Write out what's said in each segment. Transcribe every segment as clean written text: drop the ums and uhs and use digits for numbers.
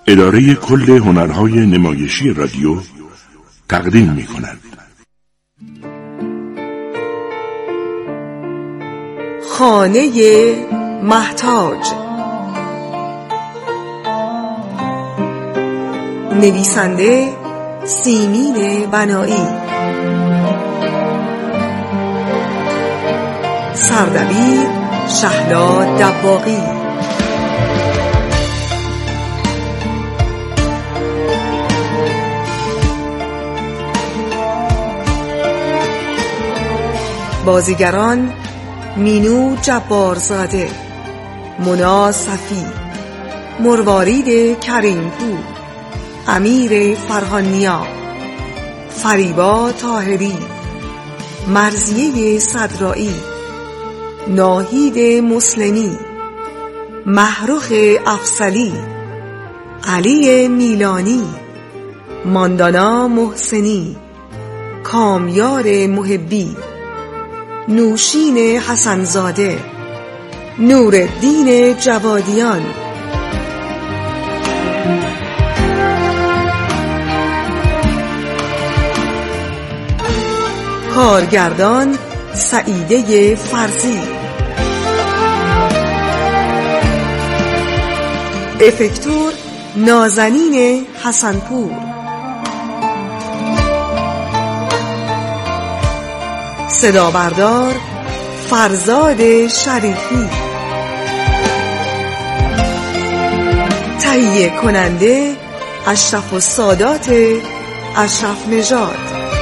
اداره کل هنرهای نمایشی رادیو تقدیم می‌کند. خانه محتاج، نویسنده سیمین بنایی، سردبیر شهلا دباغی، بازیگران: مینو جبارزاده، مونا صفی، مروارید کریمپور، امیر فرهانیا، فریبا طاهری، مرضیه صدرایی، ناهید مسلمی، محروخ افسلی، علی میلانی، ماندانا محسنی، کامیار محبی، نوشین حسنزاده، نورالدین جوادیان. کارگردان: سعیده فرزی، افکتور: نازنین حسنپور، صدابردار: فرزاد شریفی، تهیه کننده: اشرف السادات اشرف نژاد.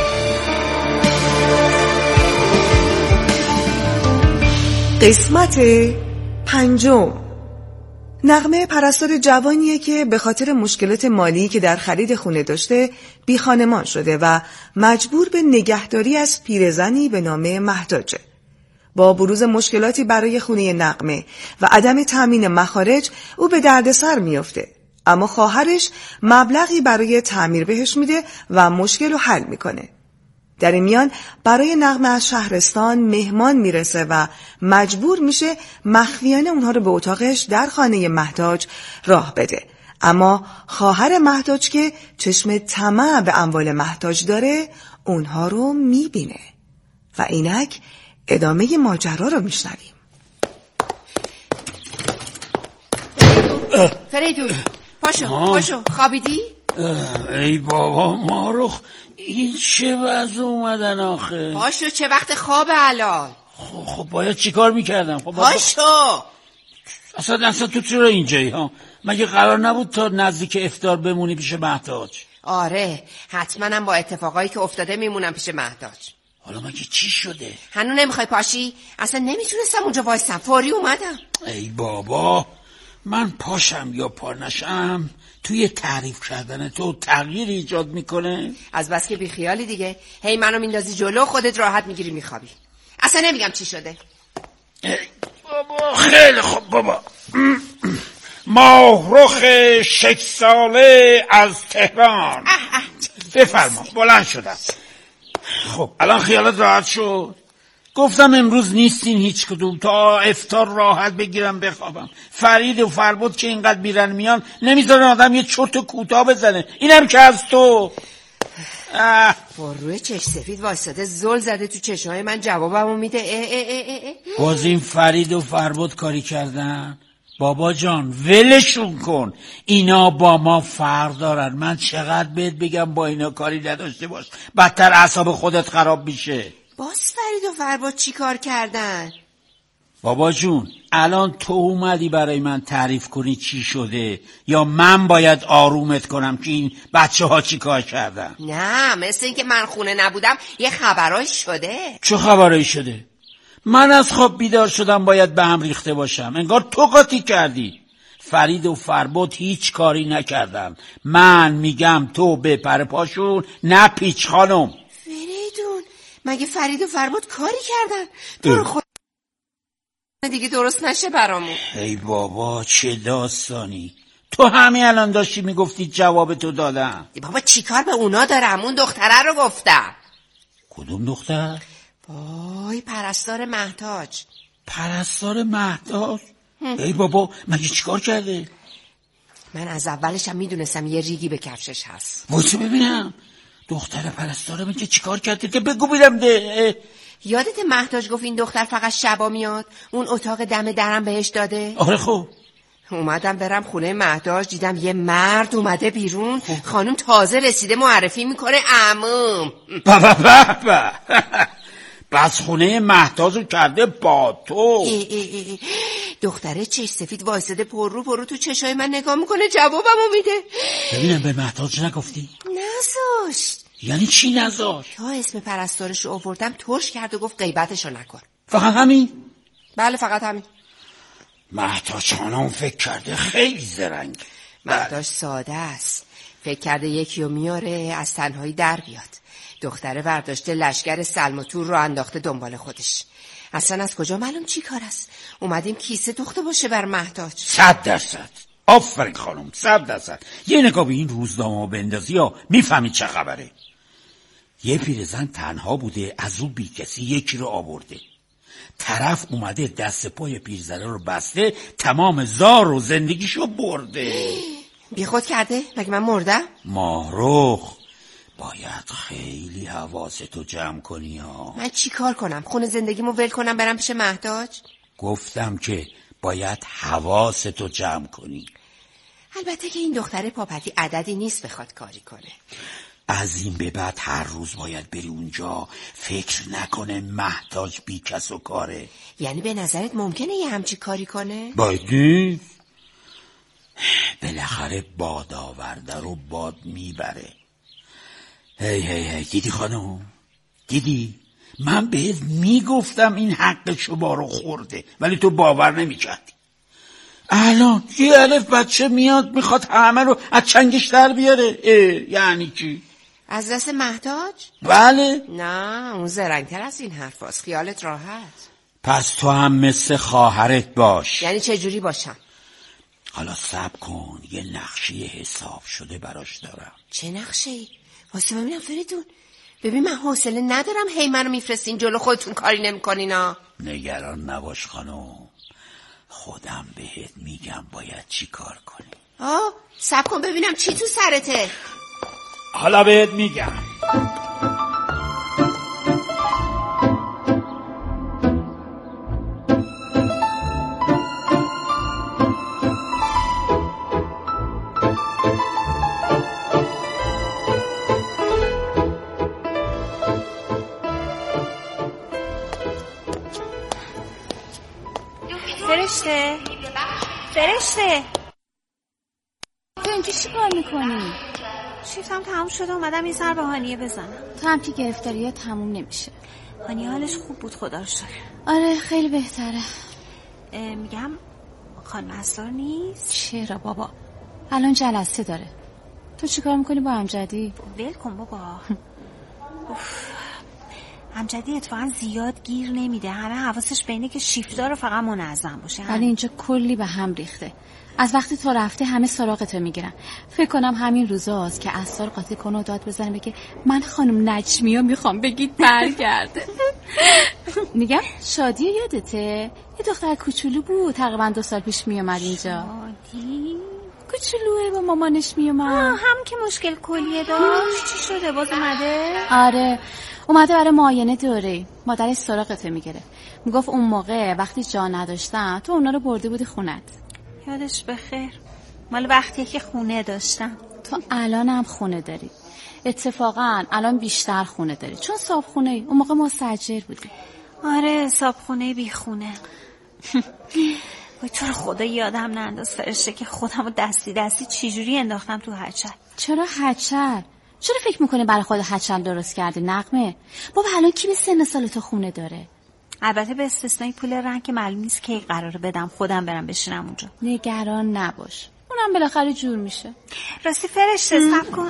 قسمت 5. نغمه پرستار جوانیه که به خاطر مشکلات مالی که در خرید خونه داشته بی خانمان شده و مجبور به نگهداری از پیرزنی به نام محتاجه. با بروز مشکلاتی برای خونه نغمه و عدم تامین مخارج او به دردسر میفته، اما خواهرش مبلغی برای تعمیر بهش میده و مشکل رو حل میکنه. در این میان برای نغمه از شهرستان مهمان میرسه و مجبور میشه مخفیانه اونها رو به اتاقش در خانه محتاج راه بده، اما خواهر محتاج که چشم طمع به اموال محتاج داره اونها رو میبینه و اینک ادامه ماجرا رو میشنویم. فریدون پاشو خوابیدی؟ ای بابا ماروخ، این چه وضع اومدن آخه؟ پاشو، چه وقت خواب الان؟ خب باید چیکار میکردم؟ پاشو. اصلا تو چرا اینجایی ها؟ مگه قرار نبود تا نزدیک افطار بمونی پیش محتاج؟ آره، حتما هم با اتفاقایی که افتاده میمونم پیش محتاج. حالا مگه چی شده؟ هنوز نمیخوای پاشی؟ اصلا نمیتونستم اونجا وایسم، فوری اومدم. ای بابا، من پاشم یا پا نشم توی تعریف کردن تو تغییر ایجاد میکنه؟ از بس که بیخیالی دیگه، هی منو میندازی جلو، خودت راحت میگیری میخوابی. اصلا نمیگم چی شده. بابا خیلی خوب بابا. ماهرخ 6 ساله از تهران. بفرما. بلند شدم. خب الان خیالت راحت شد؟ گفتم امروز نیستین هیچ کدوم، تا افطار راحت بگیرم بخوابم. فرید و فربود که اینقدر میرن میان نمیذارن آدم یه چرت کوتاه بزنه، اینم که از تو. با روی چش سفید واسطه زل زده تو چشمای من، جوابمو میده. باز این فرید و فربود کاری کردن؟ بابا جان ولشون کن، اینا با ما فرق دارن. من چقدر بهت بگم با اینا کاری نداشته باش، بدتر اعصاب خودت خراب میشه. باز فرید و فرباد چی کار کردن؟ بابا جون الان تو اومدی برای من تعریف کنی چی شده، یا من باید آرومت کنم که این بچه ها چی کار کردن؟ نه، مثل این که من خونه نبودم یه خبرایی شده. چه خبرایی شده؟ من از خواب بیدار شدم باید به هم ریخته باشم، انگار تو قاطی کردی. فرید و فرباد هیچ کاری نکردن. من میگم تو به پر پاشون نپیچ خانم. فریدون مگه فرید و فرباد کاری کردن؟ تو رو خود دیگه درست نشه برامون. ای بابا چه داستانی. تو همین الان داشتی میگفتی جواب تو دادم. بابا چی کار به اونا دارم؟ اون دختره رو گفتم. کدوم دختر؟ وای پرستار محتاج. پرستار محتاج؟ ای بابا مگه چیکار کرده؟ من از اولشم میدونستم یه ریگی به کفشش هست. واسه ببینم دختر پرستاره میگه چیکار کرده که بگو بیدم ده. یادت مهتاج گفت این دختر فقط شبا میاد؟ اون اتاق دم درم بهش داده؟ آره خب. اومدم برم خونه مهتاج، دیدم یه مرد اومده بیرون. خانم تازه رسیده معرفی میکنه عموم. بس خونه مهتاجو کرده با تو. دختره چش سفید وایساده پر رو تو چشای من نگاه میکنه، جوابمو میده. ببینم به مهتاج نگفتی؟ نذاشت. یعنی چی نذاشت؟ تا اسم پرستارشو آوردم ترش کرد و گفت غیبتشو نکن. فقط همین؟ بله فقط همین. مهتاج خانم فکر کرده خیلی زرنگ. مهتاج ساده است، فکر کرده یکیو میاره از تنهایی در بیاد. دختره برداشته لشگر سلم و تور رو انداخته دنبال خودش. اصلا از کجا معلوم چی کار است؟ اومدیم کیسه دوخته باشه بر مهتاج. 100%. آفرین خانم 100%. یه نگاه به این روزنامه بندازی یا میفهمی چه خبره. یه پیرزن تنها بوده، از اون بی کسی یکی رو آورده. طرف اومده دست پای پیرزنه رو بسته، تمام زار و زندگیشو برده. بی خود کرده؟ مگه من مردم؟ ماهرخ باید خیلی حواستو جمع کنی ها. من چی کار کنم؟ خونه زندگیمو ول کنم برم پیش مهتاج؟ گفتم که باید حواستو جمع کنی. البته که این دختره پاپتی عددی نیست بخواد کاری کنه. از این به بعد هر روز باید بری اونجا، فکر نکنه مهتاج بی کس و کاره. یعنی به نظرت ممکنه یه همچی کاری کنه؟ باید نیست. بالاخره باد آورده رو باد میبره. هی دیدی خانم؟ دیدی؟ من بهت میگفتم این حق شما رو خورده، ولی تو باور نمیکردی. الان یه الف بچه میاد میخواد همه رو از چنگش در بیاره. یعنی چی؟ از دست مهتاج؟ بله. نه اون زرنگتر از این حرف هست. خیالت راحت. پس تو هم مثل خواهرت باش. یعنی چه جوری باشم؟ حالا صبر کن، یه نقشه حساب شده براش دارم. چه نقشه‌ای؟ واسه ببینم فریدون. ببین من حوصله ندارم هی منو میفرستین جلو خودتون کاری نمی‌کنینا. نگران نباش خانم، خودم بهت میگم باید چی کار کنی. صبر کن ببینم چی تو سرته. حالا بهت میگم. فرشته تو اینجا چی کار میکنی؟ شیفتم تموم شده اومدم این سر به هانیه بزنم. تو هم که گرفتاریه تموم نمیشه. هانیه حالش خوب بود خدا رو شکر. آره خیلی بهتره. میگم خانم اسرار نیست؟ چرا بابا الان جلسه داره. تو چی کار میکنی با امجدی؟ ول کن بابا. امجدی اتفاقا زیاد گیر نمیده، همه حواسش به اینه که شیفتا رو فقط منظم باشه. ولی اینجا کلی به هم ریخته. از وقتی تو رفته همه سراغتو میگیرن. فکر کنم همین روزاست که اسرار قاطی کنه و داد بزنه بگه من خانم نجمیو میخوام بگید برگرده. میگم شادی یادته؟ یه دختر کوچولو بود تقریبا 2 سال پیش میومد اینجا. شادی؟ کوچولوه با مامانش میومد. هم که مشکل کلیه داشت. چی شده باز اومده؟ آره اومده برای معاینه دوره. مادرش سراغته میگیره. میگفت اون موقع وقتی جا نداشتن تو اونا رو برده بودی خونت. یادش بخیر. مال وقتی که خونه داشتم. تو الان هم خونه داری. اتفاقا الان بیشتر خونه داری چون صاحب خونه ای. اون موقع مستاجر بودی. آره صاحب خونه بی خونه. وای تو رو خدا یادم ننداز فرشته که خودمو دستی چجوری انداختم تو هچل. چرا هچل؟ چرا فکر میکنی برای خود هچل درست کردی نغمه؟ بابا الان کی به سن سال تو خونه داره؟ البته به استثنای پول رنگ که معلوم نیست کی قراره بدم خودم برم بشینم اونجا. نگران نباش اونم بالاخره جور میشه. راستی فرشته صبر کن.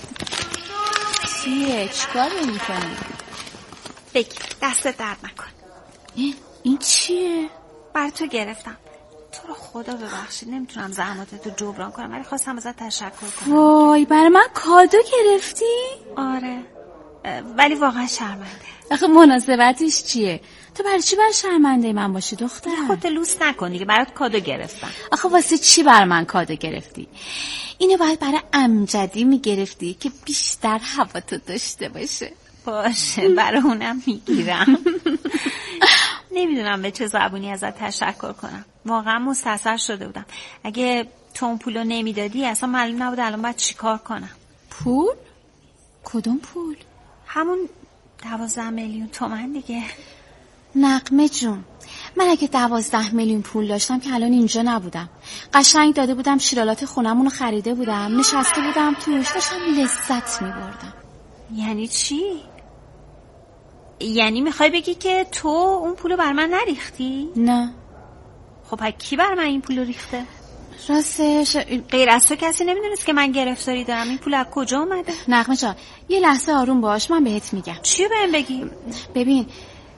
چیه؟ چیکار میکنی؟ بگی دست درد نکن. این چیه؟ بر تو گرفتم. تو رو خدا ببخشید نمیتونم زحماتتو جبران کنم ولی خواستم ازت تشکر کنم. وای برای من کادو گرفتی؟ آره ولی واقعا شرمنده. آخه مناسبتش چیه؟ تو برای چی برای شرمنده من باشی دختر؟ خودت لوس نکن دیگه، برات کادو گرفتم. آخه واسه چی برای من کادو گرفتی؟ اینو باید برای امجدی میگرفتی که بیشتر هوا تو داشته باشه. باشه برای اونم میگیرم. نمیدونم به چه زبونی ازت تشکر کنم. واقعا مستصر شده بودم. اگه تو اون پولو نمیدادی اصلا معلوم نبود الان باید چی کار کنم. پول؟ کدوم پول؟ همون 12 میلیون تومان دیگه. نغمه جون، من اگه 12 میلیون پول داشتم که الان اینجا نبودم. قشنگ داده بودم شیرالات خونمونو خریده بودم، نشسته بودم توش داشتم لذت میبردم. یعنی چی؟ یعنی میخوای بگی که تو اون پولو بر من نریختی؟ نه. خب کی بر من این پولو ریخته؟ راستش غیر از تو کسی نمیدونست که من گرفتاری دارم. این پول از کجا اومده؟ نغمه جان یه لحظه آروم باش، من بهت میگم. چی بهم بگی؟ ببین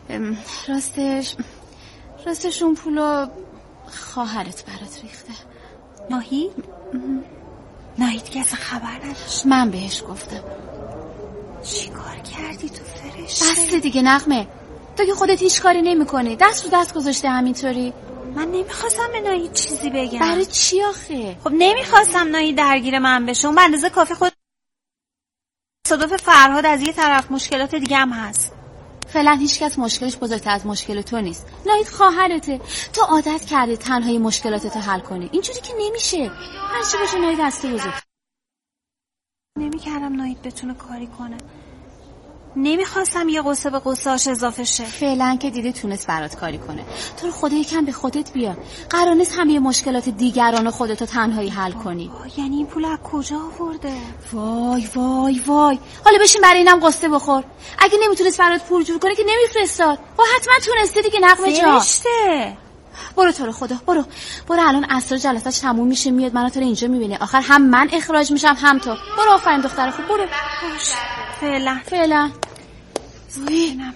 راستش اون پولو خواهرت برات ریخته. ناهید؟ ناهید که اصلا خبر نداشت. من بهش گفتم. چی کار کردی تو فرشته؟ بس دیگه نغمه، تو که خودت هیچ کاری نمی کنی، دست رو دست گذاشته همینطوری. من نمیخواستم به ناهید چیزی بگم. برای چی آخه؟ خب نمیخواستم ناهید درگیر من بشه. اون به اندازه کافی خود تصادف فرهاد از یه طرف، مشکلات دیگه هم هست. فعلا هیچ کس مشکلش بزرگتر از مشکل تو نیست. ناهید خواهرته، تو عادت کردی تنهایی مشکلاتتو حل کنی. اینجوری که نمیشه. هر چی بشه ناهید از تو بزرگ. نمیکردم ناهید بتونه کاری کنه. نمیخواستم یه قصه به قصه‌اش اضافه شه. فعلا که دیدی تونست برات کاری کنه. تو رو خدا یکم به خودت بیا. قرار نیست همه مشکلات دیگران خودتو تنهایی حل کنی. یعنی این پول از کجا آورده؟ وای وای وای. حالا بشین برای اینم قصه بخور. اگه نمیتونست برات پول جور کنه که نمیفرستاد. با حتما تونستی دیگه نغمه جان. فرشته. برو تو رو خدا برو الان عصر جلسه‌اش تموم میشه میاد منو تو اینجا میبینه. آخر هم من اخراج میشم هم تو. برو آفرین دختر خوب برو. باش. فعلا. زینم.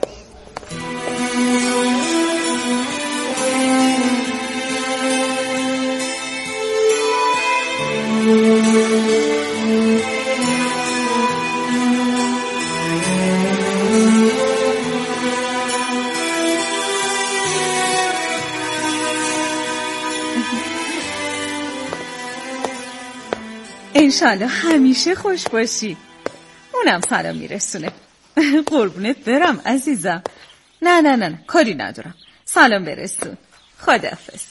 انشالله همیشه خوش باشی. اونم سلام میرسونه. قربونت برم عزیزم. نه کاری ندارم. سلام برسون. خداحافظ.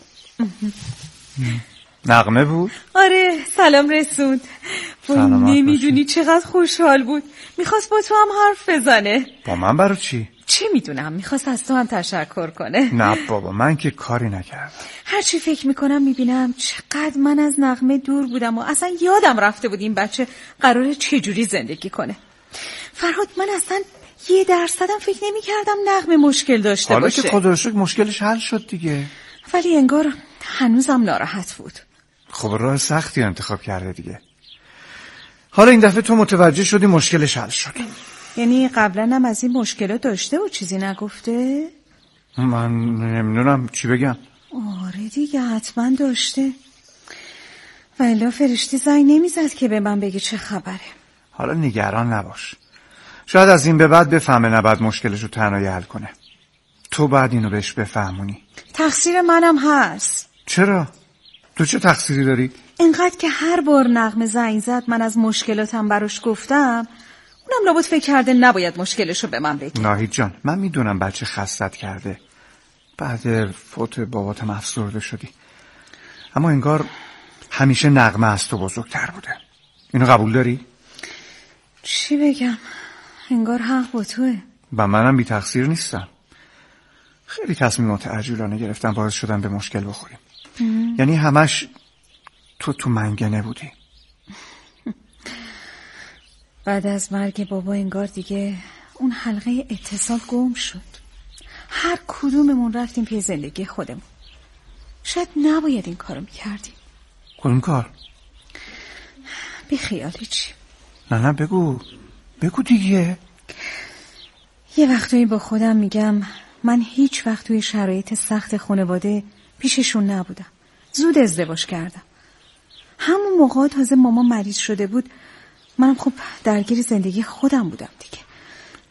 نغمه بود؟ آره سلام رسوند. نمیدونی چقدر خوشحال بود. میخواست با تو هم حرف بزنه. با من برای چی؟ چه میدونم، میخواست از تو هم تشکر کنه. نه بابا من که کاری نکردم. هرچی فکر میکنم میبینم چقدر من از نغمه دور بودم و اصلا یادم رفته بود این بچه قراره چجوری زندگی کنه. فرهاد من اصلا 1% فکر نمیکردم نغمه مشکل داشته باشه. حالا که خدا رو شکر مشکلش حل شد دیگه. ولی انگار هنوزم ناراحت بود. خب راه سختی انتخاب کرده دیگه. حالا این دفعه تو متوجه شدی مشکلش حل شد. یعنی قبلا هم از این مشکلات داشته و چیزی نگفته؟ من نمیدونم چی بگم. آره دیگه حتما داشته. والا فرشته زنگ نمیزد که به من بگی چه خبره. حالا نگران نباش. شاید از این به بعد بفهمه نباید مشکلش رو تنهایی حل کنه. تو بعد اینو بهش بفهمونی. تقصیر منم هست. چرا؟ تو چه تقصیری داری؟ اینقدر که هر بار نغمه زنگ زد من از مشکلاتم براش گفتم، اونم لابد فکر کرده نباید مشکلشو به من بگی. ناهید جان من میدونم بچه خستت کرده. بعد فوت باباتم افسرده شدی. اما انگار همیشه نغمه از تو بزرگتر بوده. اینو قبول داری؟ چی بگم؟ انگار حق با توه. و منم بی تقصیر نیستم. خیلی تصمیمات عجولانه گرفتم باعث شدن به مشکل بخوریم. یعنی همش تو منگنه بودی. بعد از مرگ بابا انگار دیگه اون حلقه اتصال گم شد. هر کدوممون رفتیم پی زندگی خودمون. شاید نباید این کارو میکردیم. کدوم کار؟ بی خیالی چی؟ نه بگو دیگه. یه وقتایی با خودم میگم من هیچ وقت توی شرایط سخت خانواده پیششون نبودم. زود ازدواج کردم. همون موقع تازه مامان مریض شده بود. منم خب درگیر زندگی خودم بودم دیگه.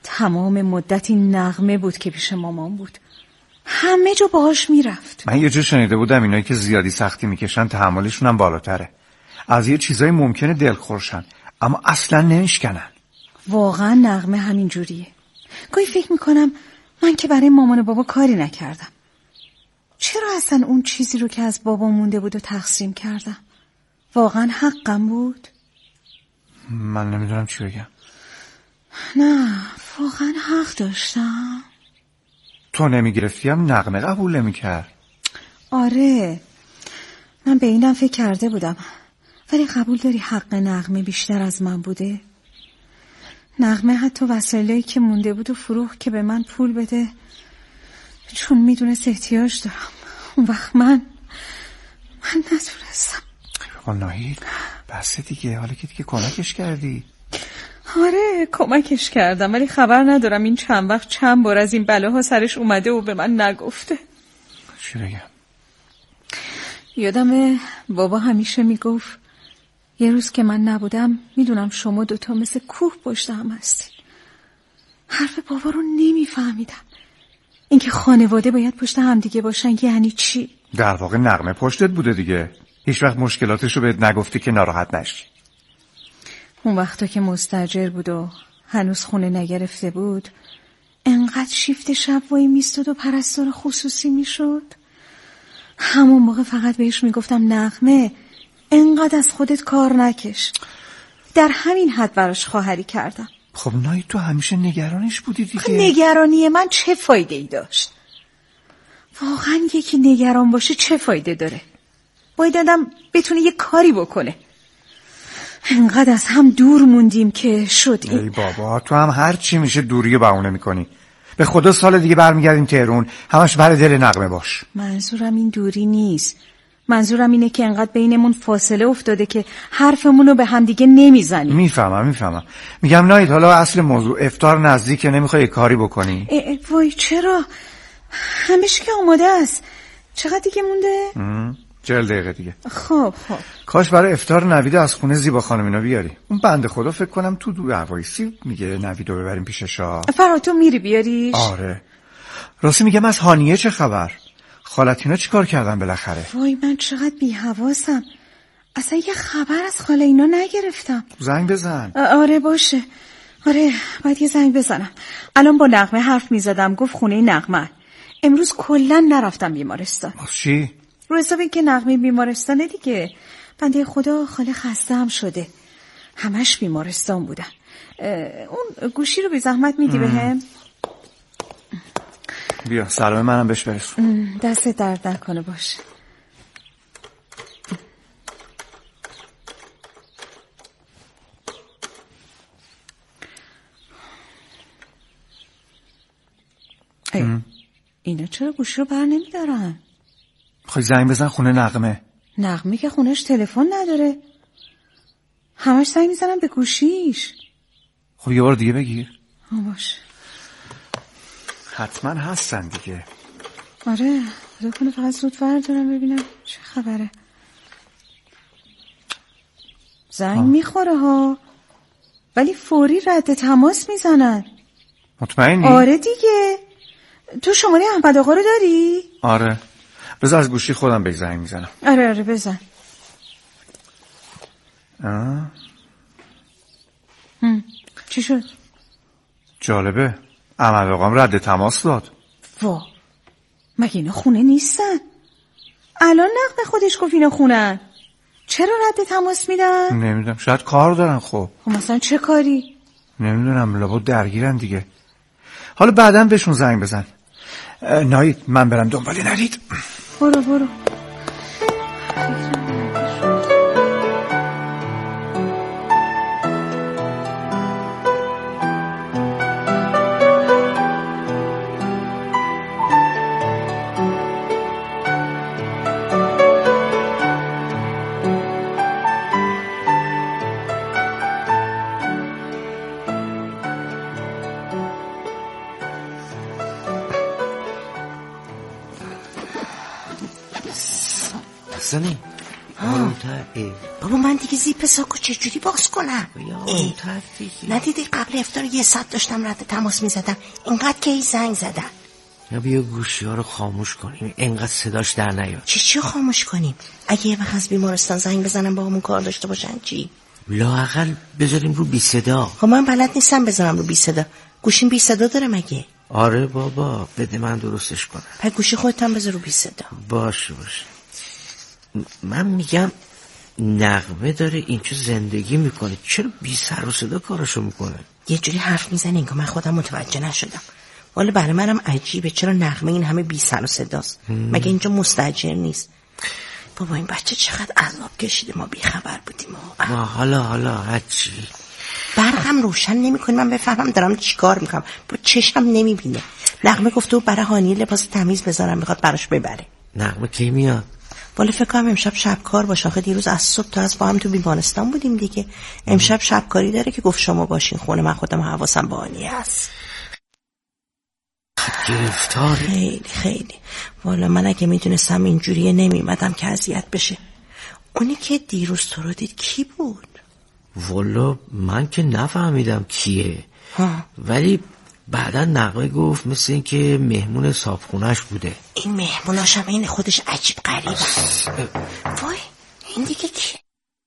تمام مدت این نغمه بود که پیش مامان بود. همه جا باهاش میرفت. من یه جا شنیده بودم اینایی که زیادی سختی میکشن تحملشون هم بالاتره. از یه چیزای ممکنه دلخورشن اما اصلا نمیشکنن. واقعا نغمه همین جوریه. گاهی فکر میکنم من که برای مامان و بابا کاری نکردم. چرا اصلا اون چیزی رو که از بابا مونده بود و تقسیم کردم؟ واقعا حقم بود؟ من نمیدونم چی بگم. نه واقعا حق داشتم. تو نمیگرفتی هم نغمه قبول نمیکرد. آره من به اینم فکر کرده بودم، ولی قبول داری حق نغمه بیشتر از من بوده؟ نغمه حتی وسایلی که مونده بود و فروخت که به من پول بده، چون میدونست احتیاج دارم. اون وقت من نتونستم. ناهید بسه دیگه، حالا که دیگه کمکش کردی. آره کمکش کردم، ولی خبر ندارم این چند وقت چند بار از این بلاها سرش اومده و به من نگفته. چی بگم؟ یادمه بابا همیشه میگفت یه روز که من نبودم میدونم شما دوتا مثل کوه پشت هم هستین. حرف بابا رو نمیفهمیدم. اینکه خانواده باید پشت هم دیگه باشن یعنی چی؟ در واقع نغمه پشتت بوده دیگه. هیچ وقت مشکلاتشو بهت نگفتی که ناراحت نشی. اون وقتا که مستاجر بود و هنوز خونه نگرفته بود انقدر شیفت شب وای میستاد و پرستار خصوصی میشد. همون موقع فقط بهش میگفتم نغمه انقدر از خودت کار نکش. در همین حد براش خواهری کردم. خب نایی تو همیشه نگرانش بودی دیگه. نگرانی من چه فایده ای داشت؟ واقعا یکی نگران باشه چه فایده داره؟ باید آدم بتونه یه کاری بکنه. انقدر از هم دور موندیم که شد این. ای بابا تو هم هر چی میشه دوری بهونه میکنی. به خدا سال دیگه برمیگردیم تهران، همش بر دل نغمه باش. منظورم این دوری نیست. منظورم اینه که انقدر بینمون فاصله افتاده که حرفمونو به هم دیگه نمیزنیم. میفهمم. میگم نایید حالا اصل موضوع افطار نزدیکه، نمیخوای کاری بکنی؟ وای چرا؟ همش که آماده است. چقدر دیگه مونده؟ 40 دقیقه دیگه. خب کاش برای افطار نویدو از خونه زیبا خانم اینا بیاری. اون بنده خدا فکر کنم تو دو هوایسی میگه نویدو ببریم پیششا. فرا تو میری بیاریش؟ آره. راستی میگم از هانیه چه خبر؟ خالتینا چی کار کردن بالاخره؟ وای من چقدر بی‌حواسم. اصلا یه خبر از خاله اینا نگرفتم. زنگ بزن. آره باشه. آره باید یه زنگ بزنم. الان با نغمه حرف میزدم، گفت خونه نغمه. امروز کلا نرفتم بیمارستان. چی؟ رو حساب این که نغمه بیمارستانه دیگه. بنده خدا خاله خسته هم شده. همش بیمارستان بودن. اون گوشی رو بی زحمت میدی بهم؟ بیا سلام منم بهش برسون. دست درد نکنه باشه. اینا چرا گوشی رو بر نمیدارن؟ خواهی زنگ بزن خونه نغمه. نغمه که خونش تلفن نداره. همش زنگ میزنن به گوشیش. خب یه بار دیگه بگیر. باشه. حتما هستن دیگه. آره خدا کنه فقط زود بردارم ببینم چه خبره. زنگ میخوره ها، ولی فوری رد تماس میزنن. مطمئنی؟ آره دیگه. تو شماره احمد آقا رو داری؟ آره بذار از گوشی خودم به زنگ میزنم. آره بزن. چی شد؟ جالبه احمد آقام رد تماس داد. وا مگه اینا خونه نیستن؟ الان نغمه خودش گفت اینا خونن. چرا رد تماس میدن؟ نمیدونم شاید کار دارن. خب مثلا چه کاری؟ نمیدونم لابد درگیرن دیگه. حالا بعداً بهشون زنگ بزن. نایید من برم دنبال نرید. برو زنی آرومتر. بابا من دیگه زیپ ساکو چجوری باز کنم؟ آرومتر دیگه. ندیدی قبل افطار 100 داشتم رد تماس میزدم، اینقدر که زنگ زدم. یا بیا گوشی ها رو خاموش کنیم، اینقدر صداش در نیاد. چی خاموش کنیم؟ اگه یه وقت از بیمارستان زنگ بزنم با همون کار داشته باشن چی؟ لااقل بذاریم رو بی صدا. خب من بلد نیستم بذارم رو بی صدا. گوشیم بی صدا داره مگه؟ آره بابا، بده من درستش کنم. پس گوشی خودت هم بذار رو بی صدا. باشه. من میگم نغمه داره اینجا زندگی میکنه، چرا بی سر و صدا کارشو میکنه؟ یه جوری حرف میزنه انگار من خودم متوجه نشدم. والا برای منم عجیبه چرا نغمه این همه بی سر و صداست. مگه اینجا مستاجر نیست؟ بابا این بچه چقدر عذاب کشیده، ما بی خبر بودیم. ما حالا هرچی برقم روشن نمی‌کنه من بفهمم دارم چیکار میکنم، با چشم نمیبینه. نغمه گفته برای هانی لباس تمیز بذارم، میخواد براش ببره. نغمه کی میاد؟ والا فکر کنم امشب شبکار باشه. آخه دیروز از صبح تا از با هم تو بیمارستان بودیم دیگه. امشب شبکاری داره که گفت شما باشین خونه، من خودم حواسم به هانی هست. گرفتاره. خیلی والا من اگه میدونستم اینجوریه نمیمدم که اذیت بشه. اونی که دیروز تو رو دید کی بود؟ والا من که نفهمیدم کیه ولی بعدا نغمه گفت مثل این که مهمون صابخونه‌اش بوده. این مهموناش هم این خودش عجیب غریبه. وای این دیگه کیه؟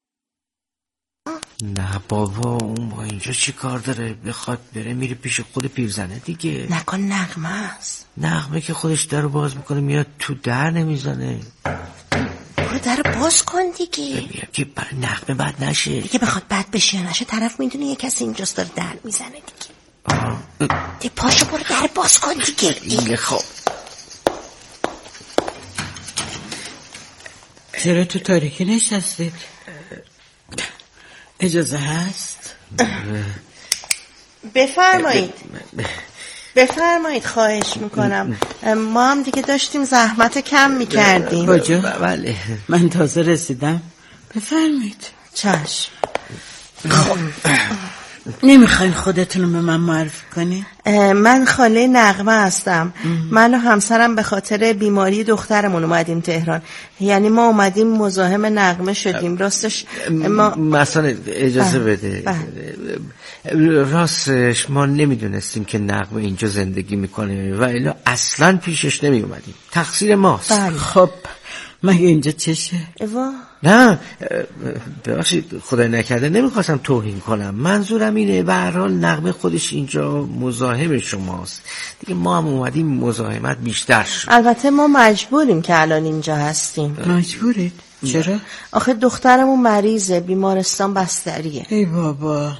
نه بابا، اون با اینجا چی کار داره؟ بخواد بره میره پیش خود پیرزنه دیگه. نکن نغمه است. نغمه که خودش در باز میکنه میاد تو، در نمیزنه. برو در باز کن دیگه. میگم که برای نغمه بد نشه دیگه. بخواد بد بشه یا نشه طرف میدونه یه کسی اینجاست داره در میزنه دیگه. دیگه پاشو برو در باز کن دیگه. دیگه خب چرا تو تاریکی نشستید؟ اجازه هست؟ بفرمایید خواهش میکنم. ما هم دیگه داشتیم زحمت کم میکردیم. کجا؟ بله من تازه رسیدم. بفرمایید. چشم. نمیخواین خودتون رو به من معرفی کنین؟ من خاله نغمه هستم. من و همسرم به خاطر بیماری دخترمون اومدیم تهران. یعنی ما اومدیم مزاحم نغمه شدیم. راستش ما مثلا اجازه بده. راستش ما نمیدونستیم که نغمه اینجا زندگی میکنه و الا اصلا پیشش نمی اومدیم. تقصیر ماست. خب مگه اینجا چشه؟ نه ببخشید، خدای نکرده نمیخواستم توهین کنم. منظورم اینه به هر حال نغمه خودش اینجا مزاحم شماست دیگه، ما هم اومدیم مزاحمت بیشتر شد. البته ما مجبوریم که الان اینجا هستیم. مجبورید؟ چرا؟ آخه دخترمون مریضه، بیمارستان بستریه. ای بابا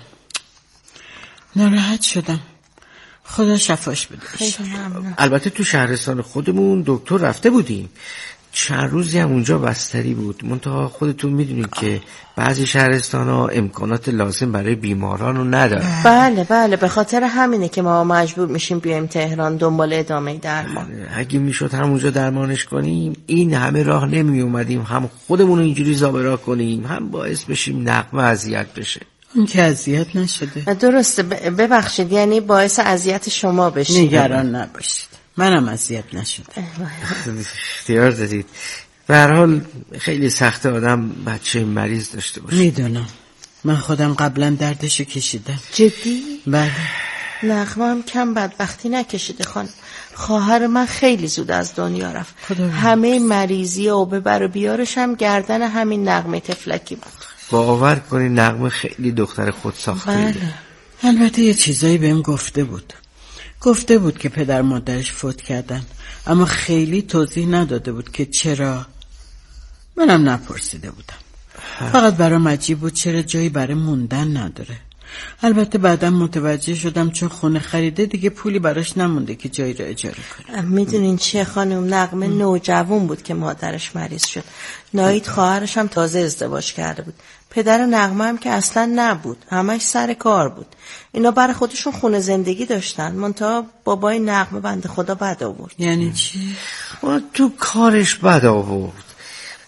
ناراحت شدم، خدا شفاش بده. البته تو شهرستان خودمون دکتر رفته بودیم، چند روزی هم اونجا بستری بود. منتها خودتون میدونید که بعضی شهرستان ها امکانات لازم برای بیماران رو ندارن. بله به خاطر همینه که ما مجبور میشیم بیایم تهران دنبال ادامه درمان. اگه میشد همونجا درمانش کنیم این همه راه نمی اومدیم، هم خودمون رو اینجوری زابرا کنیم هم باعث بشیم نغمه اذیت بشه. اون که اذیت نشده. درسته، ببخشید، یعنی باعث اذیت شما بشه. نگران نباشید، منم اذیت نشده. اختیار دادید. به هر حال خیلی سخته آدم بچه مریض داشته باشه. میدونم، من خودم قبلا دردشو کشیدم. جدی؟ بله. نغمه هم کم بدبختی نکشیده خانم. خواهر من خیلی زود از دنیا رفت. همه مریضی و ببر و بیارش هم گردن همین نغمه تفلکی بود. باور کنی نغمه خیلی دختر خود ساخته. بله. البته یه چیزایی بهم گفته بود که پدر مادرش فوت کردن، اما خیلی توضیح نداده بود که چرا. منم نپرسیده بودم. فقط برام عجیب بود چرا جایی برای موندن نداره. البته بعدم متوجه شدم چون خونه خریده دیگه پولی براش نمونده که جایی رو اجاره کنه. میدونین چیه خانم، نغمه نوجوان بود که مادرش مریض شد. ناهید خواهرش هم تازه ازدواج کرده بود. پدر نغمه هم که اصلا نبود، همش سر کار بود. اینا برای خودشون خونه زندگی داشتن، منتها بابای نغمه بنده خدا بد آورد. یعنی چی؟ تو کارش بد آورد.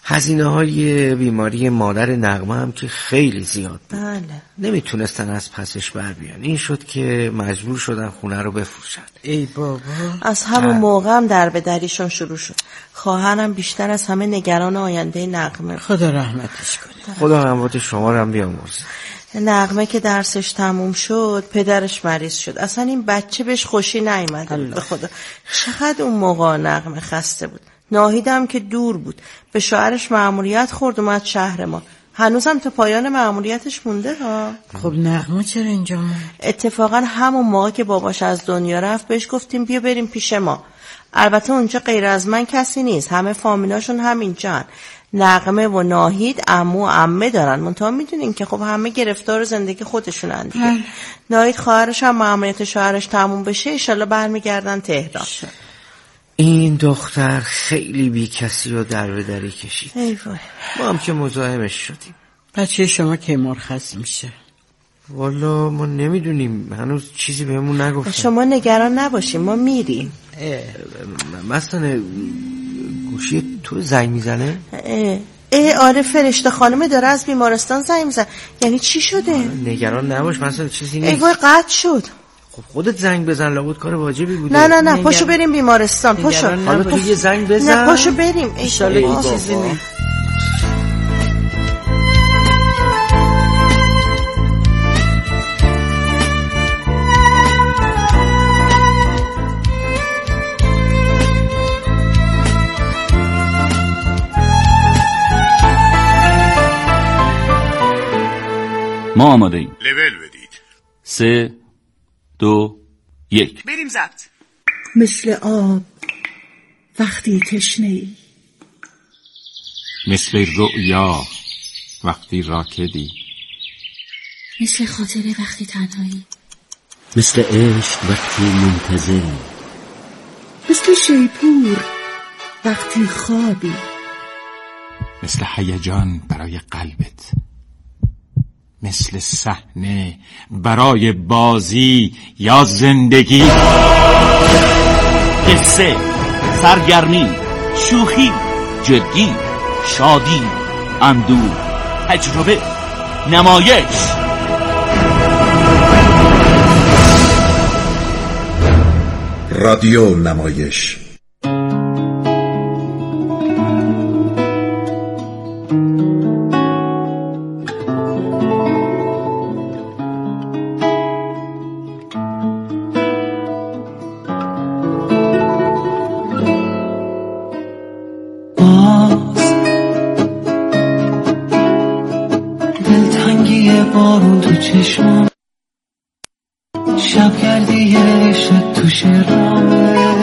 هزینه‌های بیماری مادر نغمه هم که خیلی زیاد بود. بله. نمیتونستن از پسش بر بیان. این شد که مجبور شدن خونه رو بفروشن. ای بابا. از همون موقع هم در به دریشون شروع شد. خواهرم بیشتر از همه نگران آینده نغمه. خدا رحمتش کنه. خدا رحمت شما رو هم بیامرزه. نغمه که درسش تموم شد پدرش مریض شد. اصلا این بچه بهش خوشی نیامده. به خدا چقدر اون موقع نغمه خسته بود. ناهیدم که دور بود. به شوهرش مأموریت خورد اومد شهر ما. هنوزم تا پایان مأموریتش مونده ها. خب نغمه چرا اینجا موند؟ اتفاقا همون موقع که باباش از دنیا رفت بهش گفتیم بیا بریم پیش ما. البته اونجا غیر از من کسی نیست. همه فامیلاشون همینجان. نغمه و ناهید عمو و عمه دارن. منتها میدونین که خب همه گرفتار زندگی خودشونن دیگه. ناهید خواهرش هم مأموریت شوهرش تموم بشه ان شاءالله برمیگردن تهران. این دختر خیلی بی کسی و در به دری کشید. ایوای. ما هم که مزاحمش شدیم. بچه شما که مرخص میشه؟ والا ما نمیدونیم، هنوز چیزی بهمون نگفتن. شما نگران نباشیم، ما میریم. مثلا گوشی تو زنگ میزنه؟ آره فرشته خانم داره از بیمارستان زنگ میزنه. یعنی چی شده؟ نگران نباش، مثلا چیزی نیست. وای قطع شد. خب خودت زنگ بزن، لابد کار واجبی بوده. نه پاشو بریم بیمارستان. پاشو حالا تو یه زنگ بزن. نه پاشو بریم ان شاءالله چیزی نیست. ما آماده ایم. لول بدید. 3 2 1 بریم ضبط. مثل آب وقتی تشنه‌ای، مثل رؤیا وقتی راکدی، مثل خاطره وقتی تنهایی، مثل عشق وقتی منتظری، مثل شیپور وقتی خوابی، مثل هیجان برای قلبت، مثل صحنه برای بازی یا زندگی. قصه، سرگرمی، شوخی، جدی، شادی، اندوه، تجربه، نمایش. رادیو نمایش. بارون تو چشمام، شب کردی عشق تو شرامه،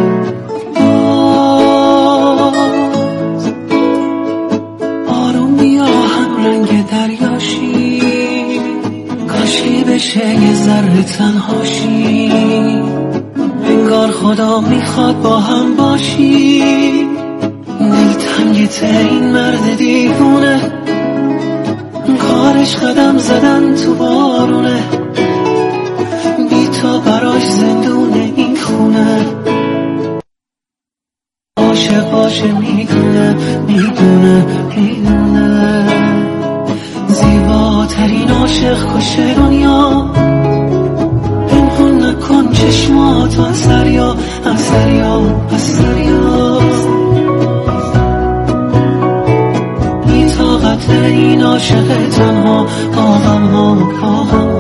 آروم بیا هم رنگ دریاشی، کاشی بشه یه ذره تنهاشی، انگار خدا میخواد با هم باشی، دلتنگت این مرد دیوونه، کارش قدم زدن تو بارونه، بی تو براش زندونه این خونه، عاشق باشه میدونه زیباترین عاشق کشه دنیا، پنهون نکن چشماتو از دریا طاقت این عاشق تنها با غم ها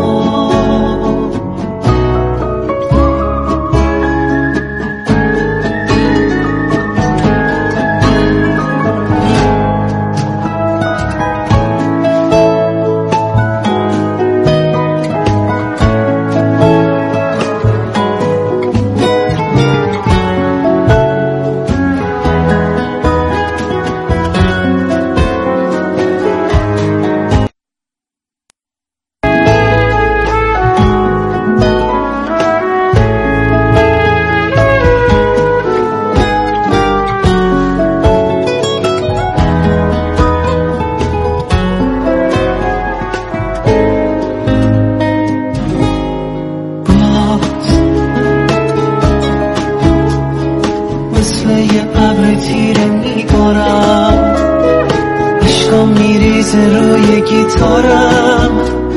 میریزه روی گیتارم.